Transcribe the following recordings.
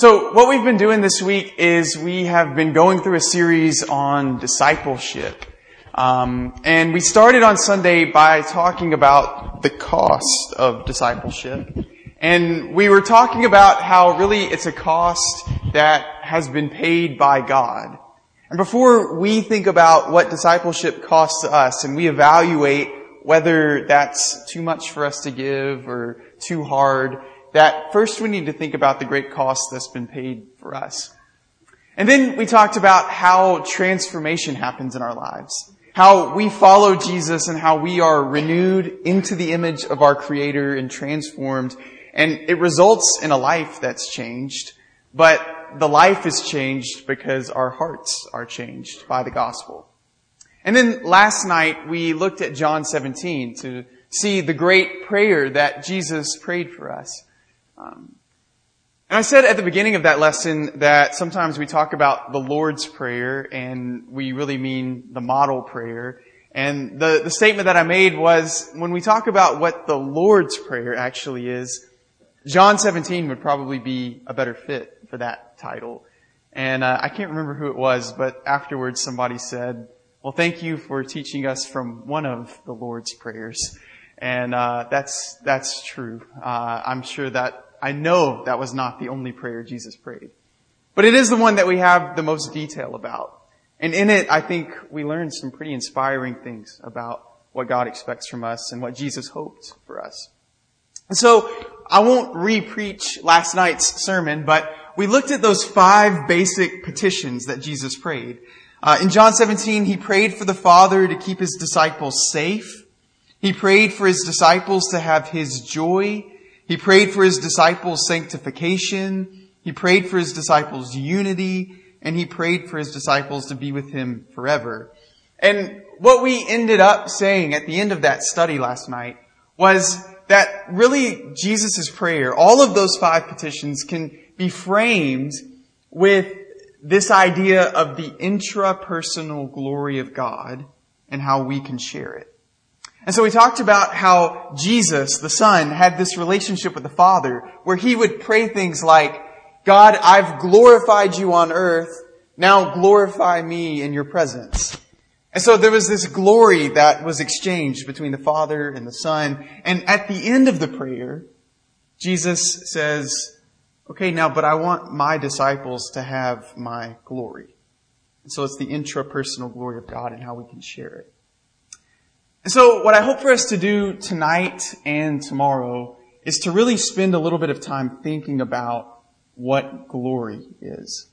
So what we've been doing this week is we have been going through a series on discipleship. And we started on Sunday by talking about the cost of discipleship. And we were talking about how really it's a cost that has been paid by God. And before we think about what discipleship costs us and we evaluate whether that's too much for us to give or too hard, that first we need to think about the great cost that's been paid for us. And then we talked about how transformation happens in our lives. How we follow Jesus and how we are renewed into the image of our Creator and transformed. And it results in a life that's changed. But the life is changed because our hearts are changed by the gospel. And then last night we looked at John 17 to see the great prayer that Jesus prayed for us. And I said at the beginning of that lesson that sometimes we talk about the Lord's Prayer and we really mean the model prayer. And the statement that I made was when we talk about what the Lord's Prayer actually is, John 17 would probably be a better fit for that title. And I can't remember who it was, but afterwards somebody said, well, thank you for teaching us from one of the Lord's prayers. And that's true. I'm sure that I know that was not the only prayer Jesus prayed. But it is the one that we have the most detail about. And in it, I think we learn some pretty inspiring things about what God expects from us and what Jesus hoped for us. And so I won't re-preach last night's sermon, but we looked at those 5 basic petitions that Jesus prayed. In John 17, he prayed for the Father to keep his disciples safe. He prayed for his disciples to have his joy. He prayed for his disciples' sanctification. He prayed for his disciples' unity. And he prayed for his disciples to be with him forever. And what we ended up saying at the end of that study last night was that really Jesus' prayer, all of those 5 petitions can be framed with this idea of the intrapersonal glory of God and how we can share it. And so we talked about how Jesus, the Son, had this relationship with the Father where he would pray things like, God, I've glorified you on earth. Now glorify me in your presence. And so there was this glory that was exchanged between the Father and the Son. And at the end of the prayer, Jesus says, okay, now, but I want my disciples to have my glory. And so it's the intrapersonal glory of God and how we can share it. And so what I hope for us to do tonight and tomorrow is to really spend a little bit of time thinking about what glory is.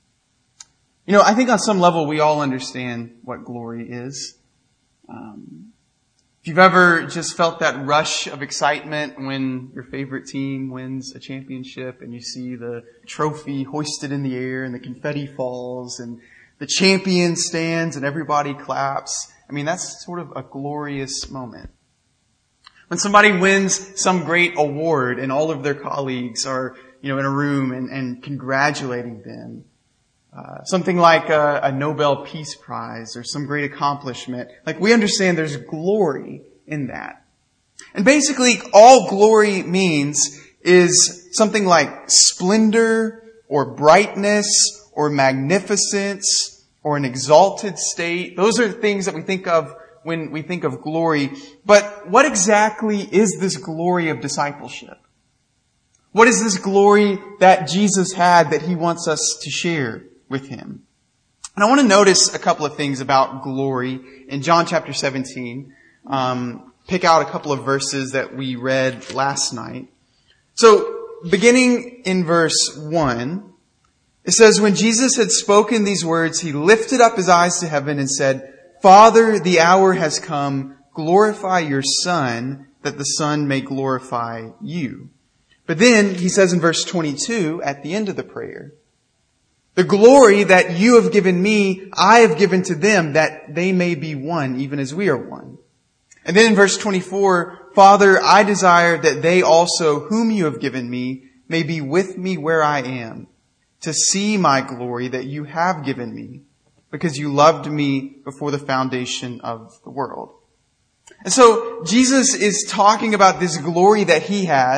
You know, I think on some level we all understand what glory is. If you've ever just felt that rush of excitement when your favorite team wins a championship and you see the trophy hoisted in the air and the confetti falls and the champion stands and everybody claps. I mean, that's sort of a glorious moment. When somebody wins some great award and all of their colleagues are, in a room and congratulating them. Something like a Nobel Peace Prize or some great accomplishment. Like, we understand there's glory in that. And basically, all glory means is something like splendor or brightness or magnificence or an exalted state. Those are things that we think of when we think of glory. But what exactly is this glory of discipleship? What is this glory that Jesus had that he wants us to share with him? And I want to notice a couple of things about glory in John chapter 17. Pick out a couple of verses that we read last night. So, beginning in verse 1, it says, when Jesus had spoken these words, he lifted up his eyes to heaven and said, Father, the hour has come. Glorify your Son, that the Son may glorify you. But then he says in verse 22, at the end of the prayer, the glory that you have given me, I have given to them, that they may be one, even as we are one. And then in verse 24, Father, I desire that they also, whom you have given me, may be with me where I am, to see my glory that you have given me, because you loved me before the foundation of the world. And so Jesus is talking about this glory that he has,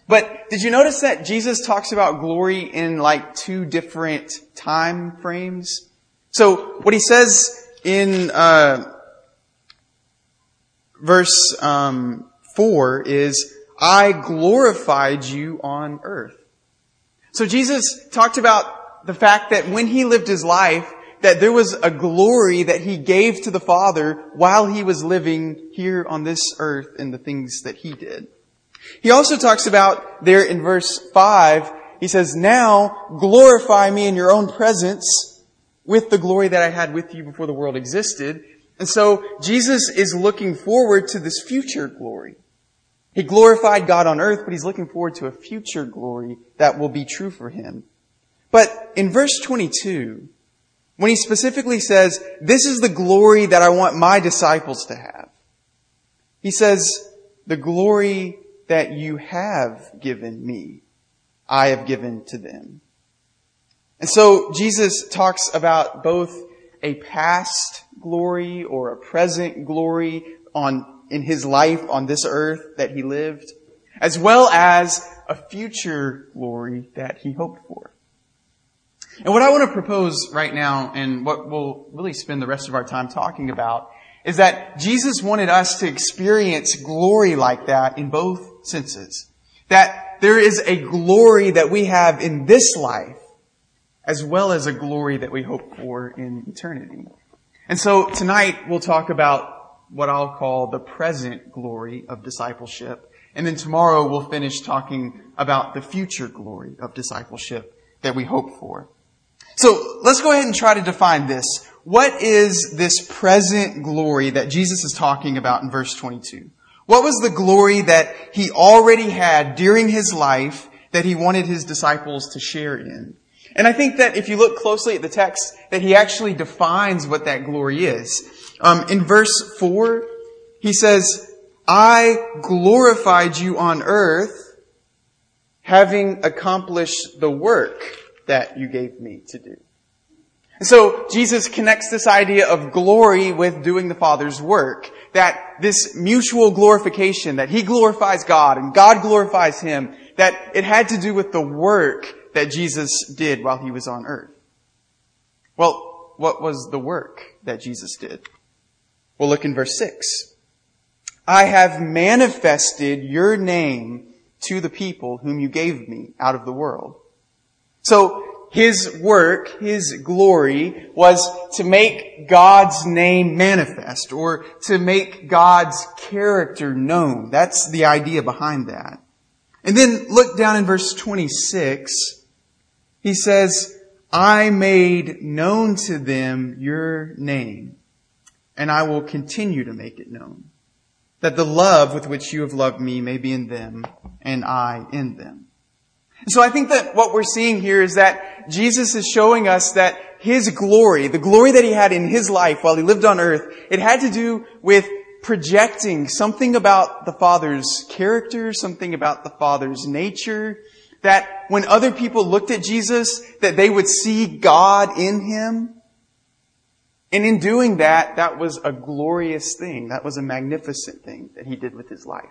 But did you notice that Jesus talks about glory in like two different time frames? So what he says in verse 4 is, I glorified you on earth. So Jesus talked about the fact that when he lived his life, that there was a glory that he gave to the Father while he was living here on this earth in the things that he did. He also talks about there in verse 5, he says, now glorify me in your own presence with the glory that I had with you before the world existed. And so Jesus is looking forward to this future glory. He glorified God on earth, but he's looking forward to a future glory that will be true for him. But in verse 22, when he specifically says, this is the glory that I want my disciples to have, he says, the glory that you have given me, I have given to them. And so Jesus talks about both a past glory or a present glory in his life on this earth that he lived, as well as a future glory that he hoped for. And what I want to propose right now, and what we'll really spend the rest of our time talking about, is that Jesus wanted us to experience glory like that in both senses. That there is a glory that we have in this life, as well as a glory that we hope for in eternity. And so tonight we'll talk about what I'll call the present glory of discipleship. And then tomorrow we'll finish talking about the future glory of discipleship that we hope for. So let's go ahead and try to define this. What is this present glory that Jesus is talking about in verse 22? What was the glory that he already had during his life that he wanted his disciples to share in? And I think that if you look closely at the text, that he actually defines what that glory is. In verse 4, he says, I glorified you on earth, having accomplished the work that you gave me to do. And so Jesus connects this idea of glory with doing the Father's work. That this mutual glorification, that he glorifies God and God glorifies him, that it had to do with the work that Jesus did while he was on earth. Well, what was the work that Jesus did? Well, look in verse 6. I have manifested your name to the people whom you gave me out of the world. So his work, his glory, was to make God's name manifest, or to make God's character known. That's the idea behind that. And then look down in verse 26. He says, I made known to them your name, and I will continue to make it known, that the love with which you have loved me may be in them, and I in them. So I think that what we're seeing here is that Jesus is showing us that his glory, the glory that he had in his life while he lived on earth, it had to do with projecting something about the Father's character, something about the Father's nature, that when other people looked at Jesus, that they would see God in him. And in doing that, that was a glorious thing. That was a magnificent thing that he did with his life.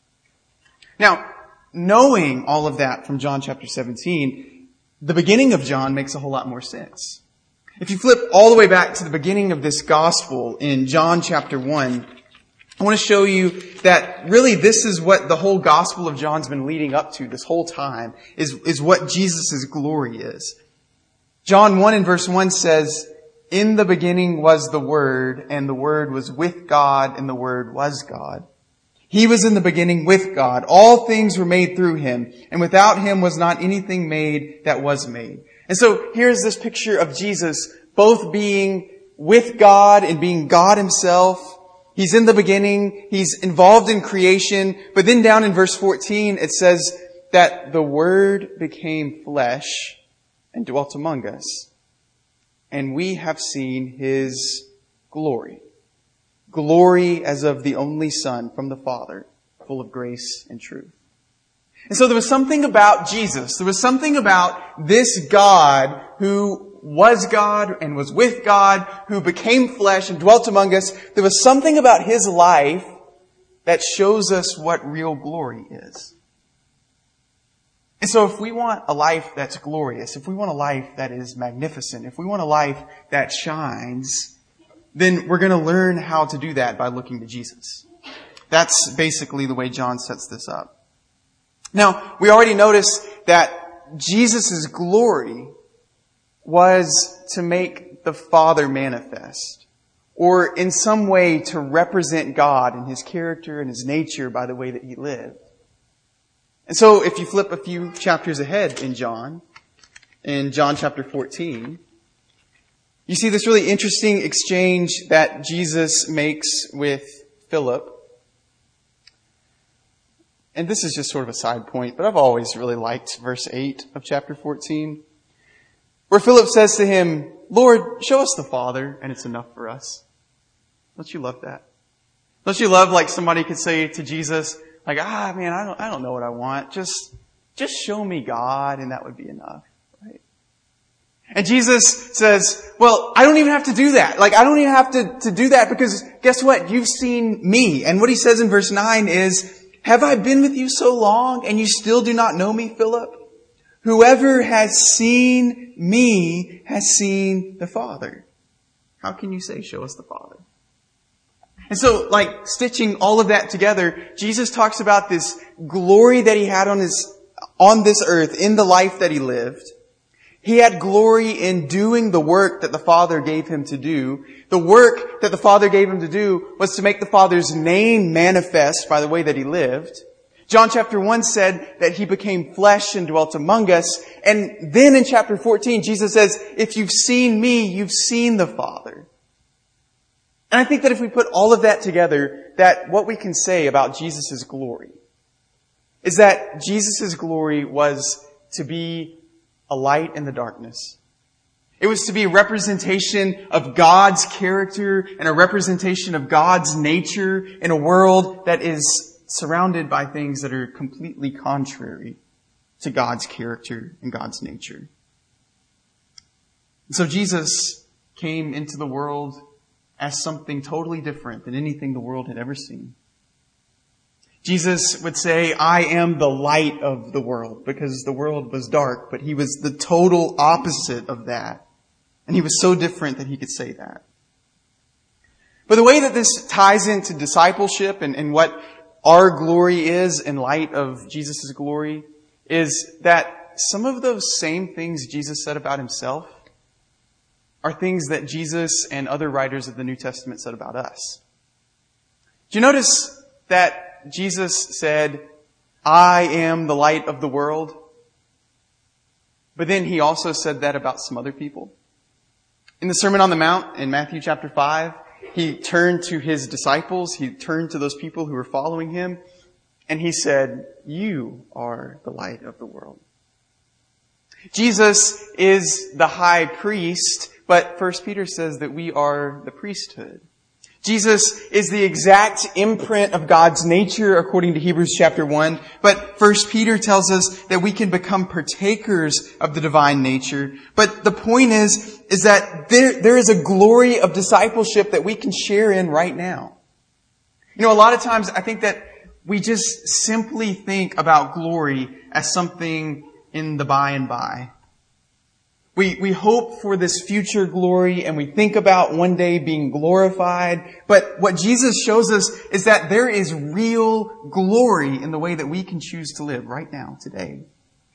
Now, knowing all of that from John chapter 17, the beginning of John makes a whole lot more sense. If you flip all the way back to the beginning of this gospel in John chapter 1, I want to show you that really this is what the whole gospel of John's been leading up to this whole time, is what Jesus' glory is. John 1 and verse 1 says, in the beginning was the Word, and the Word was with God, and the Word was God. He was in the beginning with God. All things were made through him, and without him was not anything made that was made. And so here's this picture of Jesus both being with God and being God himself. He's in the beginning. He's involved in creation. But then down in verse 14, it says that the Word became flesh and dwelt among us. And we have seen his glory. Glory as of the only Son from the Father, full of grace and truth. And so there was something about Jesus. There was something about this God who was God and was with God, who became flesh and dwelt among us. There was something about his life that shows us what real glory is. And so if we want a life that's glorious, if we want a life that is magnificent, if we want a life that shines, then we're going to learn how to do that by looking to Jesus. That's basically the way John sets this up. Now, we already noticed that Jesus' glory was to make the Father manifest, or in some way to represent God in His character and His nature by the way that He lived. And so if you flip a few chapters ahead in John chapter 14, you see this really interesting exchange that Jesus makes with Philip. And this is just sort of a side point, but I've always really liked verse 8 of chapter 14, where Philip says to him, "Lord, show us the Father, and it's enough for us." Don't you love that? Don't you love like somebody could say to Jesus, like, man, I don't know what I want. Just show me God, and that would be enough, right? And Jesus says, well, I don't even have to do that. Like, I don't even have to do that because guess what? You've seen me. And what he says in verse 9 is, have I been with you so long and you still do not know me, Philip? Whoever has seen me has seen the Father. How can you say, show us the Father? And so, like, stitching all of that together, Jesus talks about this glory that he had on this earth, in the life that he lived. He had glory in doing the work that the Father gave him to do. The work that the Father gave him to do was to make the Father's name manifest by the way that he lived. John chapter 1 said that he became flesh and dwelt among us. And then in chapter 14, Jesus says, if you've seen me, you've seen the Father. And I think that if we put all of that together, that what we can say about Jesus' glory is that Jesus' glory was to be a light in the darkness. It was to be a representation of God's character and a representation of God's nature in a world that is surrounded by things that are completely contrary to God's character and God's nature. And so Jesus came into the world as something totally different than anything the world had ever seen. Jesus would say, I am the light of the world, because the world was dark, but he was the total opposite of that. And he was so different that he could say that. But the way that this ties into discipleship and what our glory is in light of Jesus' glory is that some of those same things Jesus said about himself are things that Jesus and other writers of the New Testament said about us. Do you notice that Jesus said, I am the light of the world? But then he also said that about some other people. In the Sermon on the Mount in Matthew chapter 5, he turned to his disciples, he turned to those people who were following him, and he said, you are the light of the world. Jesus is the high priest, but 1 Peter says that we are the priesthood. Jesus is the exact imprint of God's nature according to Hebrews chapter 1. But 1 Peter tells us that we can become partakers of the divine nature. But the point is that there is a glory of discipleship that we can share in right now. You know, a lot of times I think that we just simply think about glory as something in the by and by. We hope for this future glory and we think about one day being glorified. But what Jesus shows us is that there is real glory in the way that we can choose to live right now, today.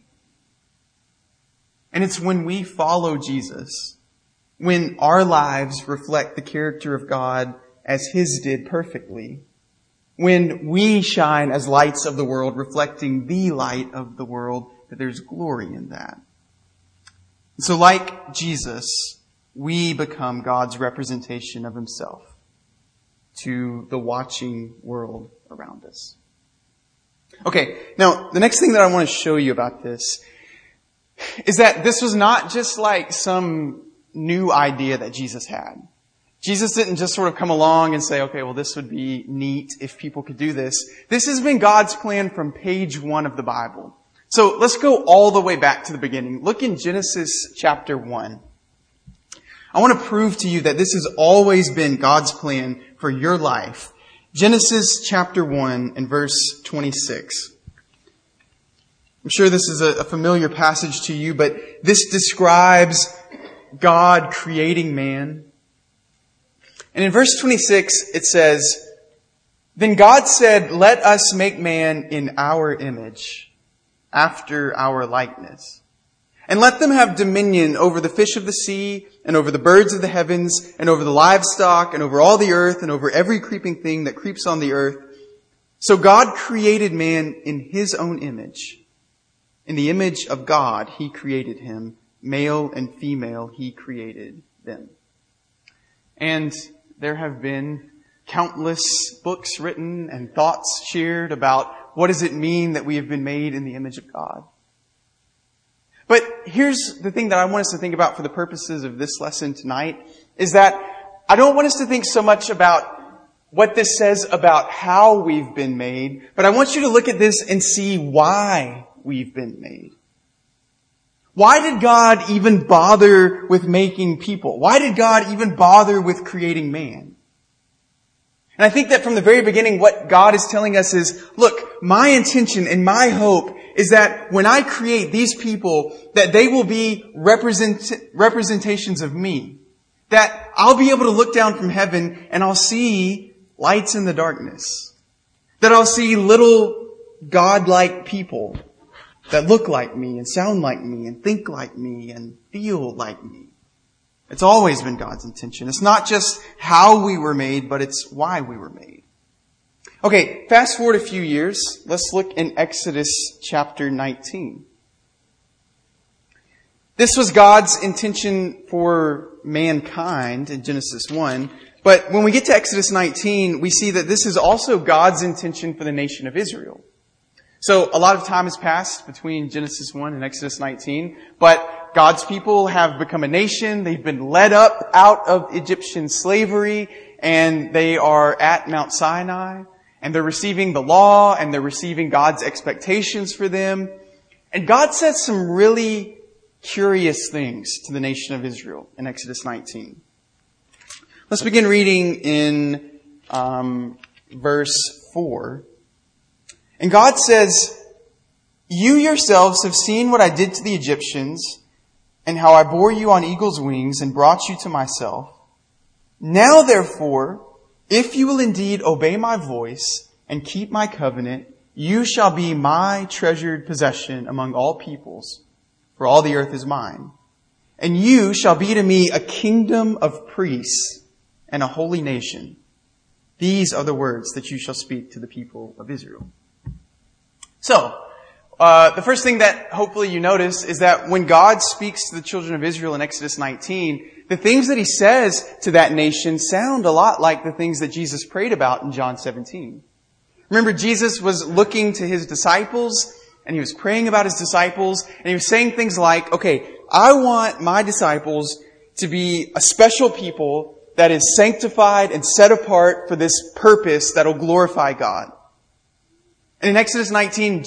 And it's when we follow Jesus, when our lives reflect the character of God as His did perfectly, when we shine as lights of the world, reflecting the light of the world, that there's glory in that. So like Jesus, we become God's representation of Himself to the watching world around us. Okay, now the next thing that I want to show you about this is that this was not just like some new idea that Jesus had. Jesus didn't just sort of come along and say, okay, well, this would be neat if people could do this. This has been God's plan from page 1 of the Bible. So let's go all the way back to the beginning. Look in Genesis chapter 1. I want to prove to you that this has always been God's plan for your life. Genesis chapter 1 and verse 26. I'm sure this is a familiar passage to you, but this describes God creating man. And in verse 26, it says, "Then God said, 'Let us make man in our image, after our likeness. And let them have dominion over the fish of the sea, and over the birds of the heavens, and over the livestock, and over all the earth, and over every creeping thing that creeps on the earth.' So God created man in His own image. In the image of God, He created him. Male and female, He created them." And there have been countless books written and thoughts shared about what does it mean that we have been made in the image of God. But here's the thing that I want us to think about for the purposes of this lesson tonight, is that I don't want us to think so much about what this says about how we've been made, but I want you to look at this and see why we've been made. Why did God even bother with making people? Why did God even bother with creating man? And I think that from the very beginning, what God is telling us is, look, my intention and my hope is that when I create these people, that they will be representations of me. That I'll be able to look down from heaven and I'll see lights in the darkness. That I'll see little God-like people that look like me and sound like me and think like me and feel like me. It's always been God's intention. It's not just how we were made, but it's why we were made. Okay, fast forward a few years. Let's look in Exodus chapter 19. This was God's intention for mankind in Genesis 1. But when we get to Exodus 19, we see that this is also God's intention for the nation of Israel. So a lot of time has passed between Genesis 1 and Exodus 19, but God's people have become a nation. They've been led up out of Egyptian slavery, and they are at Mount Sinai, and they're receiving the law, and they're receiving God's expectations for them. And God says some really curious things to the nation of Israel in Exodus 19. Let's begin reading in verse 4. And God says, "You yourselves have seen what I did to the Egyptians, and how I bore you on eagle's wings and brought you to myself. Now therefore, if you will indeed obey my voice and keep my covenant, you shall be my treasured possession among all peoples, for all the earth is mine. And you shall be to me a kingdom of priests and a holy nation. These are the words that you shall speak to the people of Israel." So, the first thing that hopefully you notice is that when God speaks to the children of Israel in Exodus 19, the things that He says to that nation sound a lot like the things that Jesus prayed about in John 17. Remember, Jesus was looking to His disciples, and He was praying about His disciples, and He was saying things like, okay, I want my disciples to be a special people that is sanctified and set apart for this purpose that will glorify God. And in Exodus 19,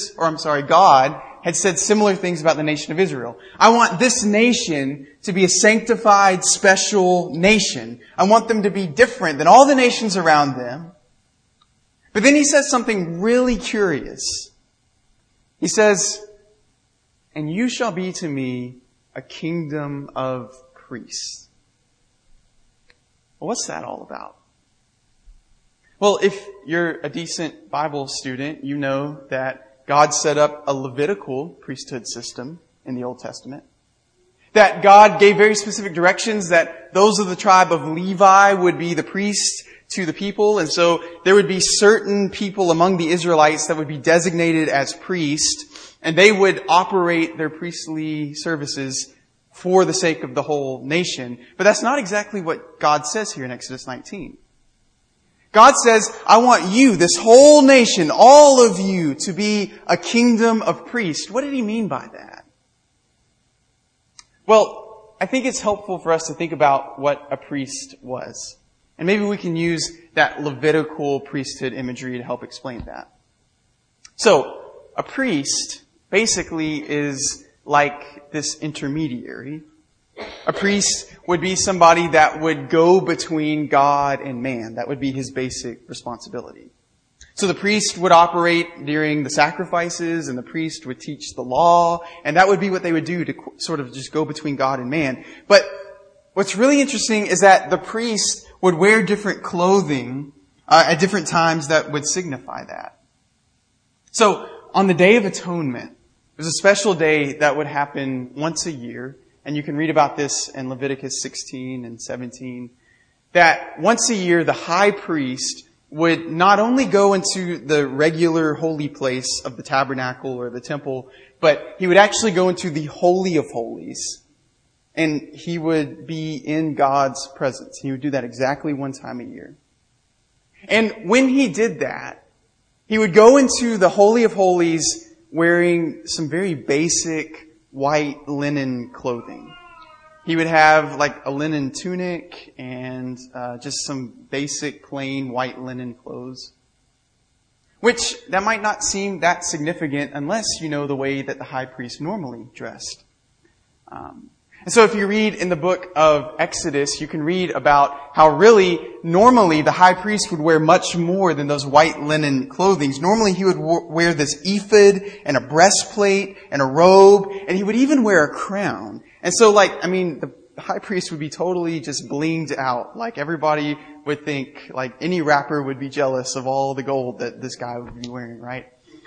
God had said similar things about the nation of Israel. I want this nation to be a sanctified, special nation. I want them to be different than all the nations around them. But then He says something really curious. He says, "And you shall be to me a kingdom of priests." Well, what's that all about? Well, if you're a decent Bible student, you know that God set up a Levitical priesthood system in the Old Testament. That God gave very specific directions that those of the tribe of Levi would be the priests to the people. And so there would be certain people among the Israelites that would be designated as priests, and they would operate their priestly services for the sake of the whole nation. But that's not exactly what God says here in Exodus 19. God says, I want you, this whole nation, all of you, to be a kingdom of priests. What did He mean by that? Well, I think it's helpful for us to think about what a priest was. And maybe we can use that Levitical priesthood imagery to help explain that. So, a priest basically is like this intermediary. A priest would be somebody that would go between God and man. That would be his basic responsibility. So the priest would operate during the sacrifices, and the priest would teach the law, and that would be what they would do to sort of just go between God and man. But what's really interesting is that the priest would wear different clothing at different times that would signify that. So on the Day of Atonement, there's a special day that would happen once a year, and you can read about this in Leviticus 16 and 17, that once a year the high priest would not only go into the regular holy place of the tabernacle or the temple, but he would actually go into the Holy of Holies. And he would be in God's presence. He would do that exactly one time a year. And when he did that, he would go into the Holy of Holies wearing some very basic white linen clothing. He would have like a linen tunic and just some basic plain white linen clothes. Which, that might not seem that significant unless you know the way that the high priest normally dressed. And so if you read in the book of Exodus, you can read about how really, normally the high priest would wear much more than those white linen clothings. Normally he would wear this ephod and a breastplate and a robe, and he would even wear a crown. And so the high priest would be totally just blinged out. Like everybody would think, like any rapper would be jealous of all the gold that this guy would be wearing, right?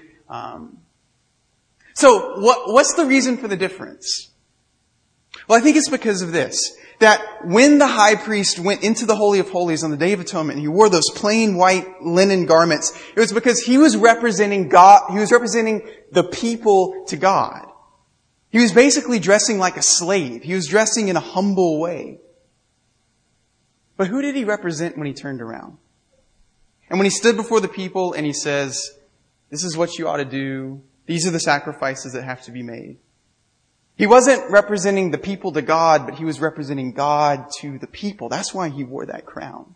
So what's the reason for the difference? Well, I think it's because of this. That when the high priest went into the Holy of Holies on the Day of Atonement and he wore those plain white linen garments, it was because he was representing God, he was representing the people to God. He was basically dressing like a slave. He was dressing in a humble way. But who did he represent when he turned around? And when he stood before the people and he says, this is what you ought to do. These are the sacrifices that have to be made. He wasn't representing the people to God, but he was representing God to the people. That's why he wore that crown.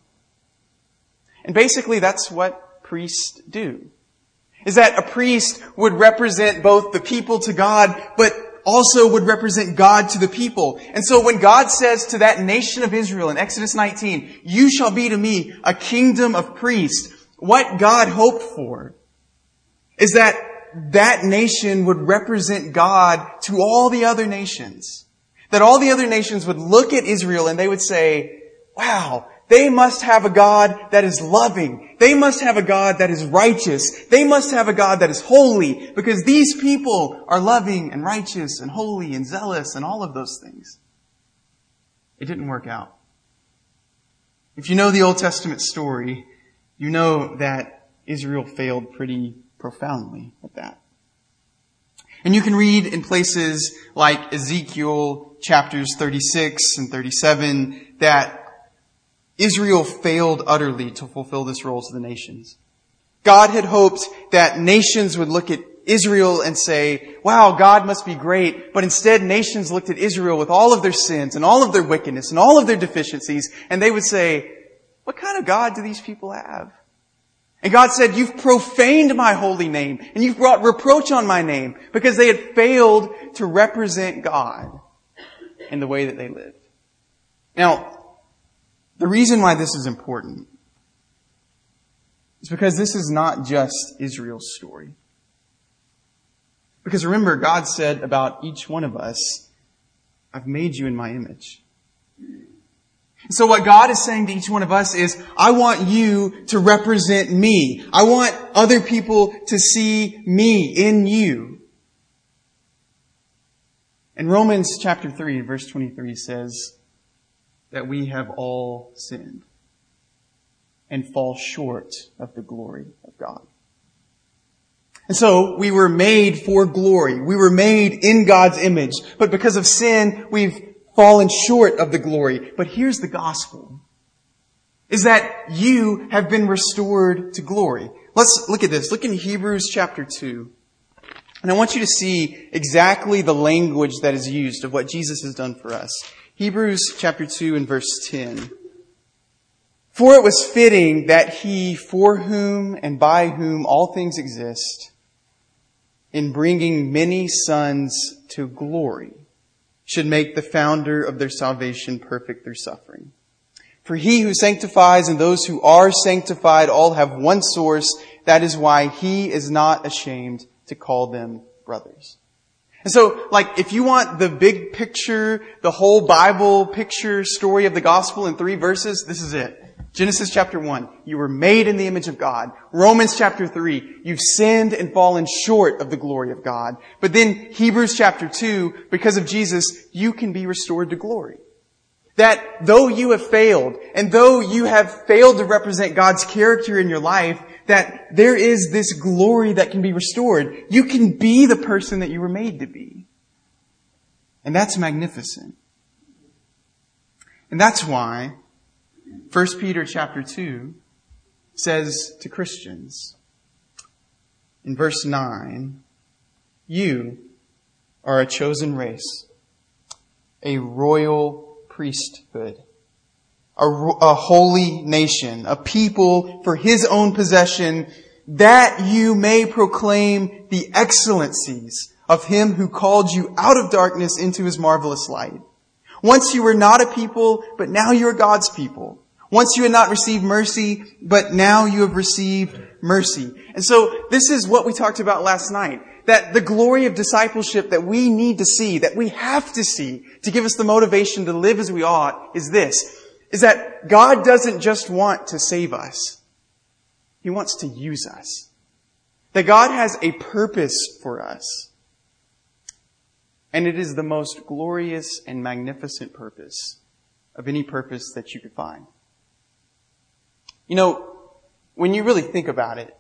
And basically that's what priests do. Is that a priest would represent both the people to God, but also would represent God to the people. And so when God says to that nation of Israel in Exodus 19, you shall be to me a kingdom of priests, what God hoped for is that that nation would represent God to all the other nations. That all the other nations would look at Israel and they would say, wow, they must have a God that is loving. They must have a God that is righteous. They must have a God that is holy, because these people are loving and righteous and holy and zealous and all of those things. It didn't work out. If you know the Old Testament story, you know that Israel failed pretty profoundly at that. And you can read in places like Ezekiel chapters 36 and 37 that Israel failed utterly to fulfill this role to the nations. God had hoped that nations would look at Israel and say, wow, God must be great. But instead, nations looked at Israel with all of their sins and all of their wickedness and all of their deficiencies, and they would say, what kind of God do these people have? And God said, you've profaned my holy name, and you've brought reproach on my name, because they had failed to represent God in the way that they lived. Now, the reason why this is important is because this is not just Israel's story. Because remember, God said about each one of us, I've made you in my image. So what God is saying to each one of us is, I want you to represent me. I want other people to see me in you. And Romans chapter 3, verse 23 says that we have all sinned and fall short of the glory of God. And so we were made for glory. We were made in God's image. But because of sin, we've fallen short of the glory. But here's the gospel, is that you have been restored to glory. Let's look at this. Look in Hebrews chapter 2. And I want you to see exactly the language that is used of what Jesus has done for us. Hebrews chapter 2 and verse 10. For it was fitting that he, for whom and by whom all things exist, in bringing many sons to glory, should make the founder of their salvation perfect through suffering. For he who sanctifies and those who are sanctified all have one source. That is why he is not ashamed to call them brothers. And so, if you want the big picture, the whole Bible picture story of the gospel in 3 verses, this is it. Genesis chapter 1, you were made in the image of God. Romans chapter 3, you've sinned and fallen short of the glory of God. But then Hebrews chapter 2, because of Jesus, you can be restored to glory. That though you have failed, and though you have failed to represent God's character in your life, that there is this glory that can be restored. You can be the person that you were made to be. And that's magnificent. And that's why 1 Peter chapter 2 says to Christians in verse 9, you are a chosen race, a royal priesthood, a holy nation, a people for His own possession, that you may proclaim the excellencies of Him who called you out of darkness into His marvelous light. Once you were not a people, but now you are God's people. Once you had not received mercy, but now you have received mercy. And so this is what we talked about last night. That the glory of discipleship that we need to see, that we have to see to give us the motivation to live as we ought is this. Is that God doesn't just want to save us. He wants to use us. That God has a purpose for us. And it is the most glorious and magnificent purpose of any purpose that you could find. You know, when you really think about it,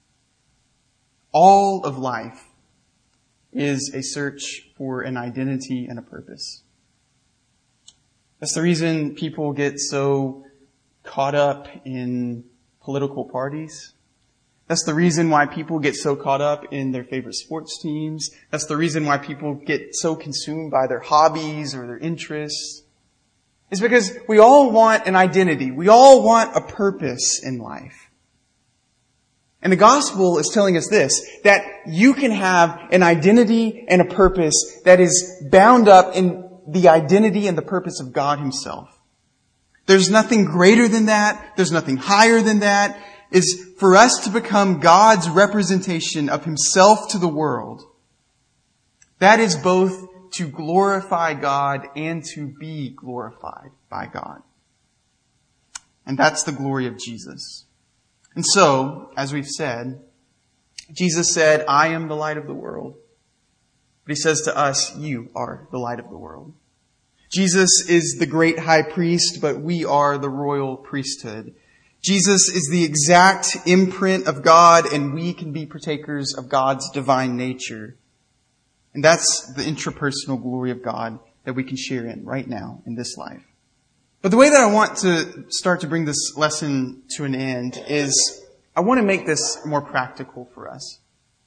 all of life is a search for an identity and a purpose. That's the reason people get so caught up in political parties. That's the reason why people get so caught up in their favorite sports teams. That's the reason why people get so consumed by their hobbies or their interests. It's because we all want an identity. We all want a purpose in life. And the gospel is telling us this, that you can have an identity and a purpose that is bound up in the identity and the purpose of God Himself. There's nothing greater than that. There's nothing higher than that. Is for us to become God's representation of Himself to the world. That is both to glorify God and to be glorified by God. And that's the glory of Jesus. And so, as we've said, Jesus said, I am the light of the world. But He says to us, you are the light of the world. Jesus is the great high priest, but we are the royal priesthood. Jesus is the exact imprint of God, and we can be partakers of God's divine nature. And that's the intrapersonal glory of God that we can share in right now in this life. But the way that I want to start to bring this lesson to an end is I want to make this more practical for us.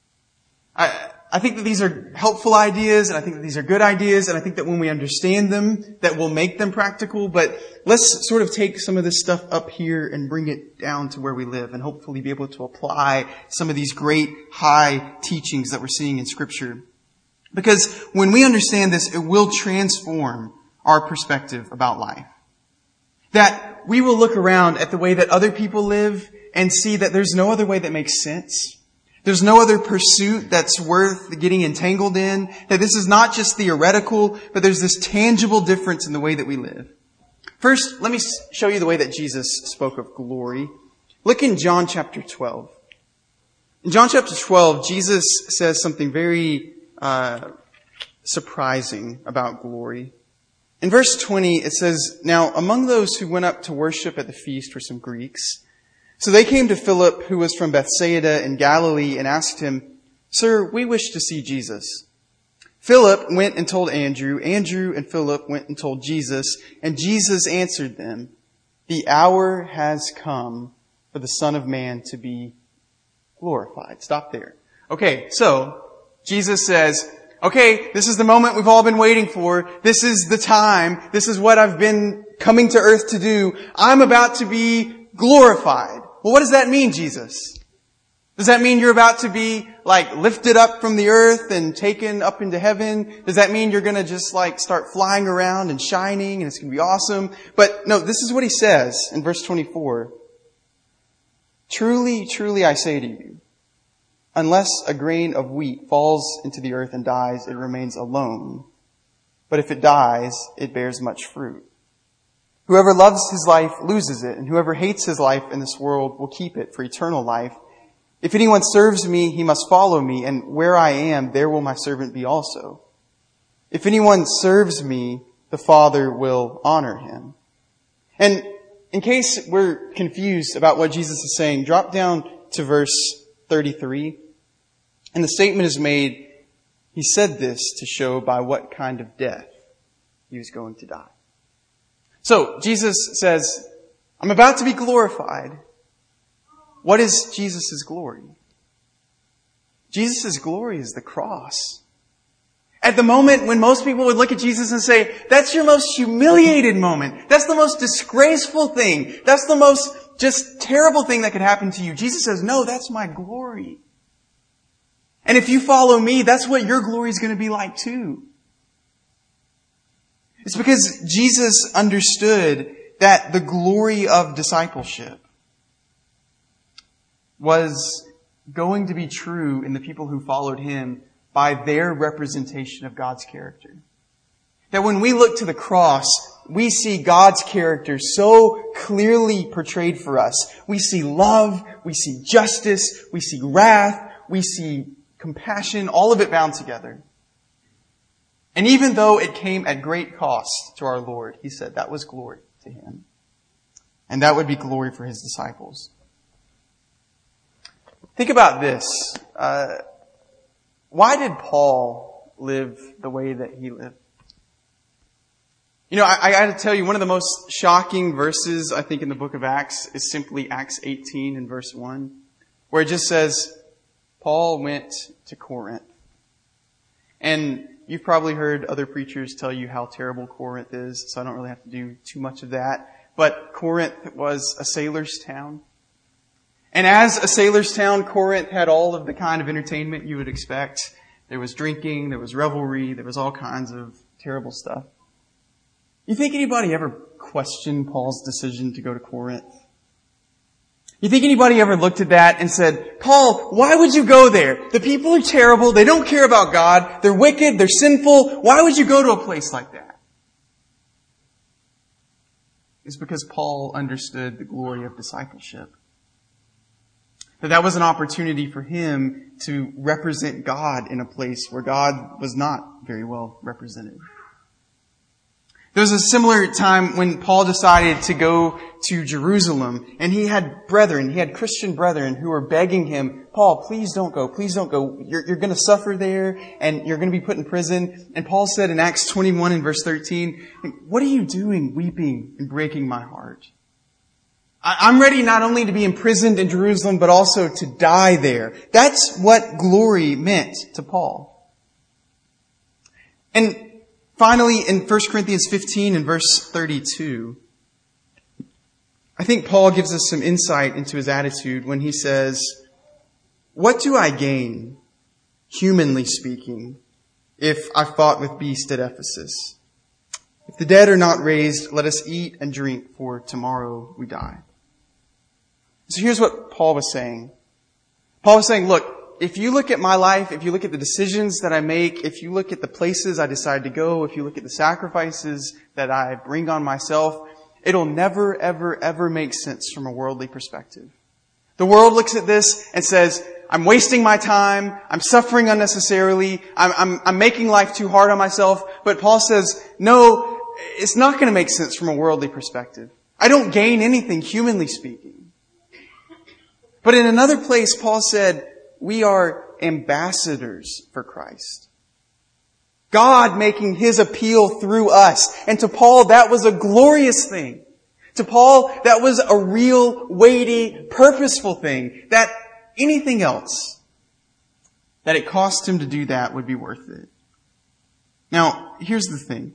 I think that these are helpful ideas, and I think that these are good ideas, and I think that when we understand them, that we'll make them practical. But let's sort of take some of this stuff up here and bring it down to where we live, and hopefully be able to apply some of these great high teachings that we're seeing in Scripture. Because when we understand this, it will transform our perspective about life. That we will look around at the way that other people live and see that there's no other way that makes sense. There's no other pursuit that's worth getting entangled in. That this is not just theoretical, but there's this tangible difference in the way that we live. First, let me show you the way that Jesus spoke of glory. Look in John chapter 12. In John chapter 12, Jesus says something very surprising about glory. In verse 20, it says, Now among those who went up to worship at the feast were some Greeks. So they came to Philip, who was from Bethsaida in Galilee, and asked him, Sir, we wish to see Jesus. Philip went and told Andrew. Andrew and Philip went and told Jesus. And Jesus answered them, The hour has come for the Son of Man to be glorified. Stop there. Okay, so Jesus says, okay, this is the moment we've all been waiting for. This is the time. This is what I've been coming to earth to do. I'm about to be glorified. Well, what does that mean, Jesus? Does that mean you're about to be lifted up from the earth and taken up into heaven? Does that mean you're going to just start flying around and shining and it's going to be awesome? But no, this is what he says in verse 24. Truly, truly I say to you, unless a grain of wheat falls into the earth and dies, it remains alone. But if it dies, it bears much fruit. Whoever loves his life loses it, and whoever hates his life in this world will keep it for eternal life. If anyone serves me, he must follow me, and where I am, there will my servant be also. If anyone serves me, the Father will honor him. And in case we're confused about what Jesus is saying, drop down to verse 33. And the statement is made, he said this to show by what kind of death he was going to die. So, Jesus says, I'm about to be glorified. What is Jesus' glory? Jesus' glory is the cross. At the moment when most people would look at Jesus and say, that's your most humiliated moment. That's the most disgraceful thing. That's the most just terrible thing that could happen to you. Jesus says, no, that's my glory. And if you follow me, that's what your glory is going to be like too. It's because Jesus understood that the glory of discipleship was going to be true in the people who followed him by their representation of God's character. That when we look to the cross, we see God's character so clearly portrayed for us. We see love, we see justice, we see wrath, we see compassion, all of it bound together. And even though it came at great cost to our Lord, he said that was glory to him. And that would be glory for his disciples. Think about this. Why did Paul live the way that he lived? You know, I got to tell you, one of the most shocking verses, I think, in the book of Acts is simply Acts 18 and verse 1, where it just says, Paul went to Corinth. And you've probably heard other preachers tell you how terrible Corinth is, so I don't really have to do too much of that. But Corinth was a sailor's town. And as a sailor's town, Corinth had all of the kind of entertainment you would expect. There was drinking, there was revelry, there was all kinds of terrible stuff. You think anybody ever questioned Paul's decision to go to Corinth? You think anybody ever looked at that and said, Paul, why would you go there? The people are terrible, they don't care about God, they're wicked, they're sinful. Why would you go to a place like that? It's because Paul understood the glory of discipleship. That was an opportunity for him to represent God in a place where God was not very well represented. There was a similar time when Paul decided to go to Jerusalem, and he had Christian brethren who were begging him, Paul, please don't go, please don't go. You're going to suffer there, and you're going to be put in prison. And Paul said in Acts 21 and verse 13, what are you doing weeping and breaking my heart? I'm ready not only to be imprisoned in Jerusalem, but also to die there. That's what glory meant to Paul. And finally, in 1 Corinthians 15 and verse 32, I think Paul gives us some insight into his attitude when he says, what do I gain, humanly speaking, if I fought with beasts at Ephesus? If the dead are not raised, let us eat and drink, for tomorrow we die. So here's what Paul was saying. Paul was saying, look, if you look at my life, if you look at the decisions that I make, if you look at the places I decide to go, if you look at the sacrifices that I bring on myself, it'll never, ever, ever make sense from a worldly perspective. The world looks at this and says, I'm wasting my time, I'm suffering unnecessarily, I'm making life too hard on myself. But Paul says, no, it's not going to make sense from a worldly perspective. I don't gain anything, humanly speaking. But in another place, Paul said, we are ambassadors for Christ. God making his appeal through us. And to Paul, that was a glorious thing. To Paul, that was a real, weighty, purposeful thing. That anything else that it cost him to do that would be worth it. Now, here's the thing.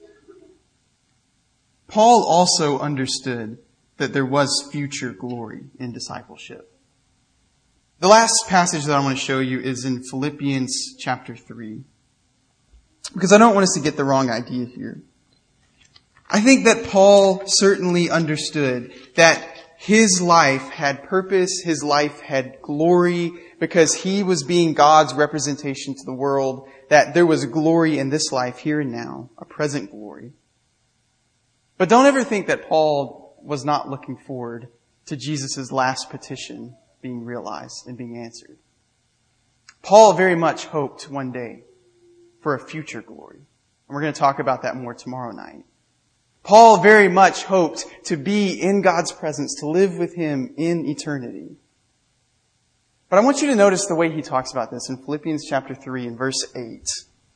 Paul also understood that there was future glory in discipleship. The last passage that I want to show you is in Philippians chapter 3. Because I don't want us to get the wrong idea here. I think that Paul certainly understood that his life had purpose, his life had glory, because he was being God's representation to the world, that there was glory in this life here and now, a present glory. But don't ever think that Paul was not looking forward to Jesus' last petition being realized and being answered. Paul very much hoped one day for a future glory. And we're going to talk about that more tomorrow night. Paul very much hoped to be in God's presence, to live with Him in eternity. But I want you to notice the way he talks about this in Philippians chapter 3 and verse 8.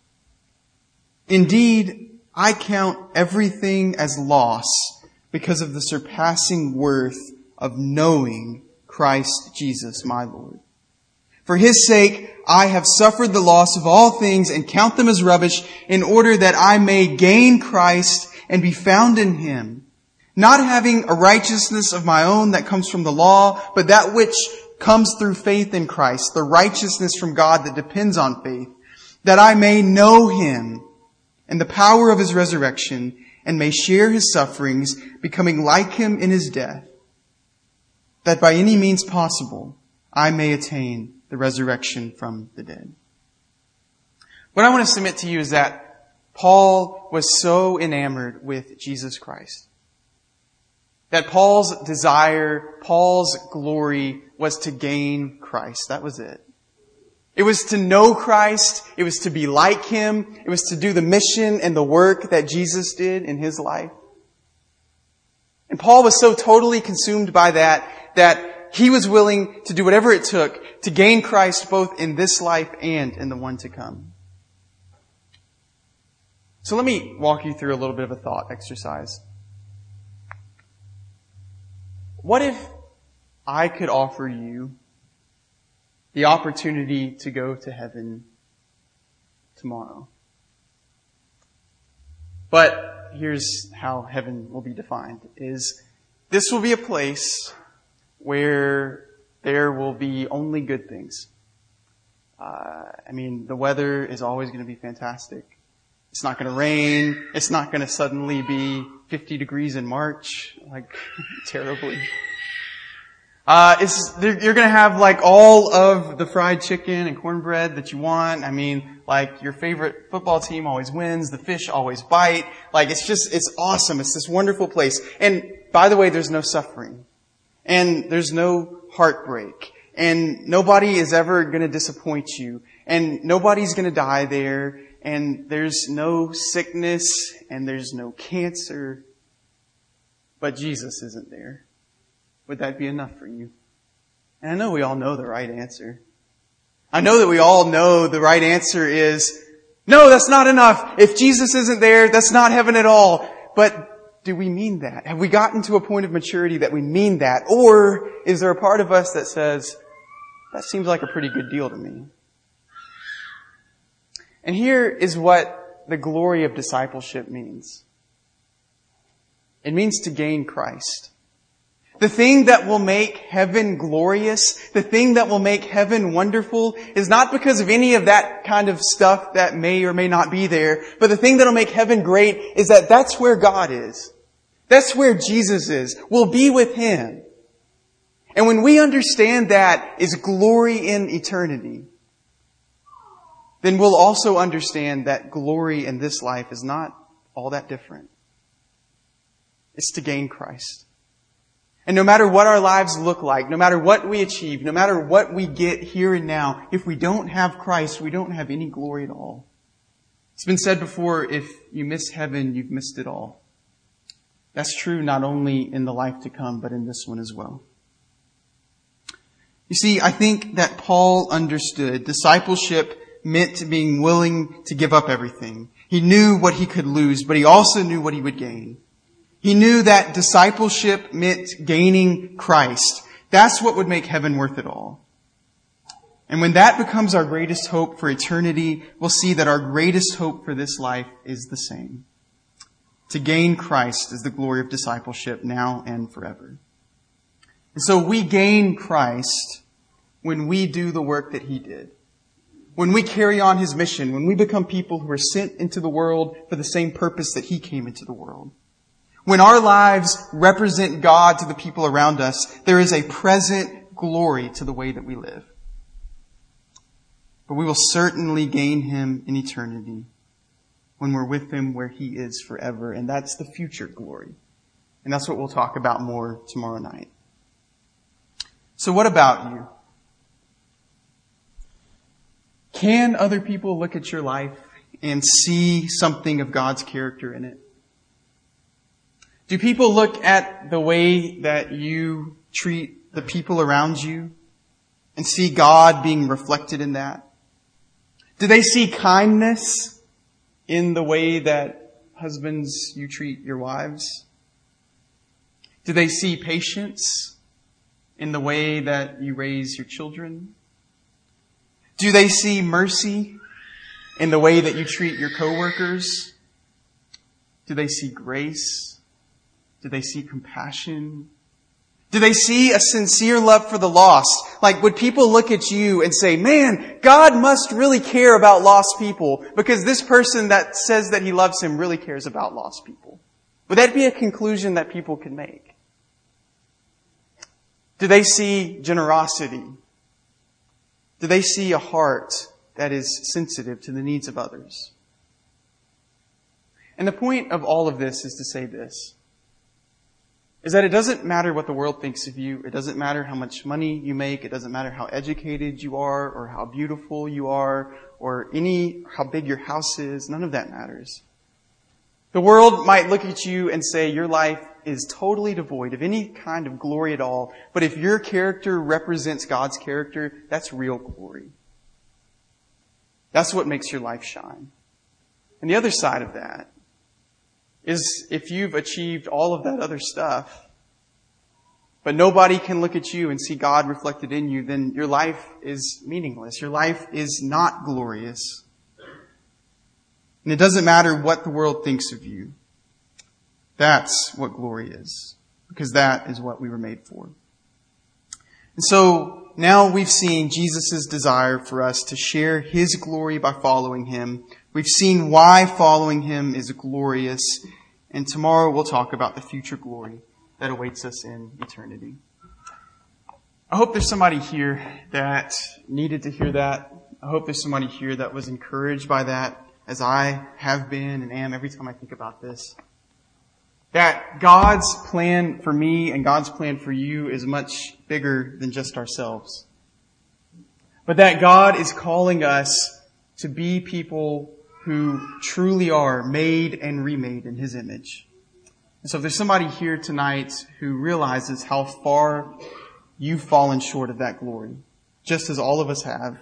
Indeed, I count everything as loss because of the surpassing worth of knowing Christ Jesus my Lord. For His sake, I have suffered the loss of all things and count them as rubbish in order that I may gain Christ and be found in Him, not having a righteousness of my own that comes from the law, but that which comes through faith in Christ, the righteousness from God that depends on faith, that I may know Him and the power of His resurrection and may share His sufferings, becoming like Him in His death, that by any means possible I may attain the resurrection from the dead. What I want to submit to you is that Paul was so enamored with Jesus Christ that Paul's desire, Paul's glory was to gain Christ. That was it. It was to know Christ. It was to be like Him. It was to do the mission and the work that Jesus did in His life. And Paul was so totally consumed by that he was willing to do whatever it took to gain Christ both in this life and in the one to come. So let me walk you through a little bit of a thought exercise. What if I could offer you the opportunity to go to heaven tomorrow? But here's how heaven will be defined, is this will be a place where there will be only good things. The weather is always going to be fantastic. It's not going to rain. It's not going to suddenly be 50 degrees in March, terribly. You're going to have all of the fried chicken and cornbread that you want. Your favorite football team always wins. The fish always bite. It's awesome. It's this wonderful place. And by the way, there's no suffering. And there's no heartbreak. And nobody is ever going to disappoint you. And nobody's going to die there. And there's no sickness. And there's no cancer. But Jesus isn't there. Would that be enough for you? And I know we all know the right answer. I know that we all know the right answer is, no, that's not enough. If Jesus isn't there, that's not heaven at all. But do we mean that? Have we gotten to a point of maturity that we mean that? Or is there a part of us that says, that seems like a pretty good deal to me? And here is what the glory of discipleship means. It means to gain Christ. The thing that will make heaven glorious, the thing that will make heaven wonderful, is not because of any of that kind of stuff that may or may not be there, but the thing that will make heaven great is that that's where God is. That's where Jesus is. We'll be with Him. And when we understand that is glory in eternity, then we'll also understand that glory in this life is not all that different. It's to gain Christ. And no matter what our lives look like, no matter what we achieve, no matter what we get here and now, if we don't have Christ, we don't have any glory at all. It's been said before, if you miss heaven, you've missed it all. That's true not only in the life to come, but in this one as well. You see, I think that Paul understood discipleship meant being willing to give up everything. He knew what he could lose, but he also knew what he would gain. He knew that discipleship meant gaining Christ. That's what would make heaven worth it all. And when that becomes our greatest hope for eternity, we'll see that our greatest hope for this life is the same. To gain Christ is the glory of discipleship now and forever. And so we gain Christ when we do the work that He did. When we carry on His mission, when we become people who are sent into the world for the same purpose that He came into the world. When our lives represent God to the people around us, there is a present glory to the way that we live. But we will certainly gain Him in eternity when we're with Him where He is forever. And that's the future glory. And that's what we'll talk about more tomorrow night. So what about you? Can other people look at your life and see something of God's character in it? Do people look at the way that you treat the people around you and see God being reflected in that? Do they see kindness in the way that husbands you treat your wives? Do they see patience in the way that you raise your children? Do they see mercy in the way that you treat your coworkers? Do they see grace? Do they see compassion? Do they see a sincere love for the lost? Like, would people look at you and say, man, God must really care about lost people because this person that says that He loves him really cares about lost people? Would that be a conclusion that people could make? Do they see generosity? Do they see a heart that is sensitive to the needs of others? And the point of all of this is to say this, is that it doesn't matter what the world thinks of you. It doesn't matter how much money you make. It doesn't matter how educated you are or how beautiful you are or how big your house is. None of that matters. The world might look at you and say your life is totally devoid of any kind of glory at all. But if your character represents God's character, that's real glory. That's what makes your life shine. And the other side of that is if you've achieved all of that other stuff, but nobody can look at you and see God reflected in you, then your life is meaningless. Your life is not glorious. And it doesn't matter what the world thinks of you. That's what glory is, because that is what we were made for. And so now we've seen Jesus' desire for us to share His glory by following Him. We've seen why following Him is glorious. And tomorrow we'll talk about the future glory that awaits us in eternity. I hope there's somebody here that needed to hear that. I hope there's somebody here that was encouraged by that, as I have been and am every time I think about this. That God's plan for me and God's plan for you is much bigger than just ourselves. But that God is calling us to be people who truly are made and remade in His image. And so if there's somebody here tonight who realizes how far you've fallen short of that glory, just as all of us have,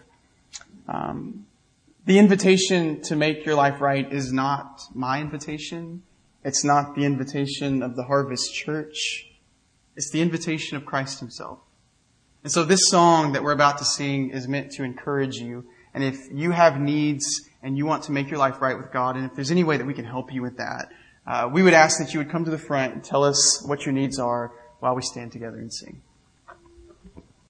the invitation to make your life right is not my invitation. It's not the invitation of the Harvest Church. It's the invitation of Christ Himself. And so this song that we're about to sing is meant to encourage you. And if you have needs and you want to make your life right with God, and if there's any way that we can help you with that, we would ask that you would come to the front and tell us what your needs are while we stand together and sing.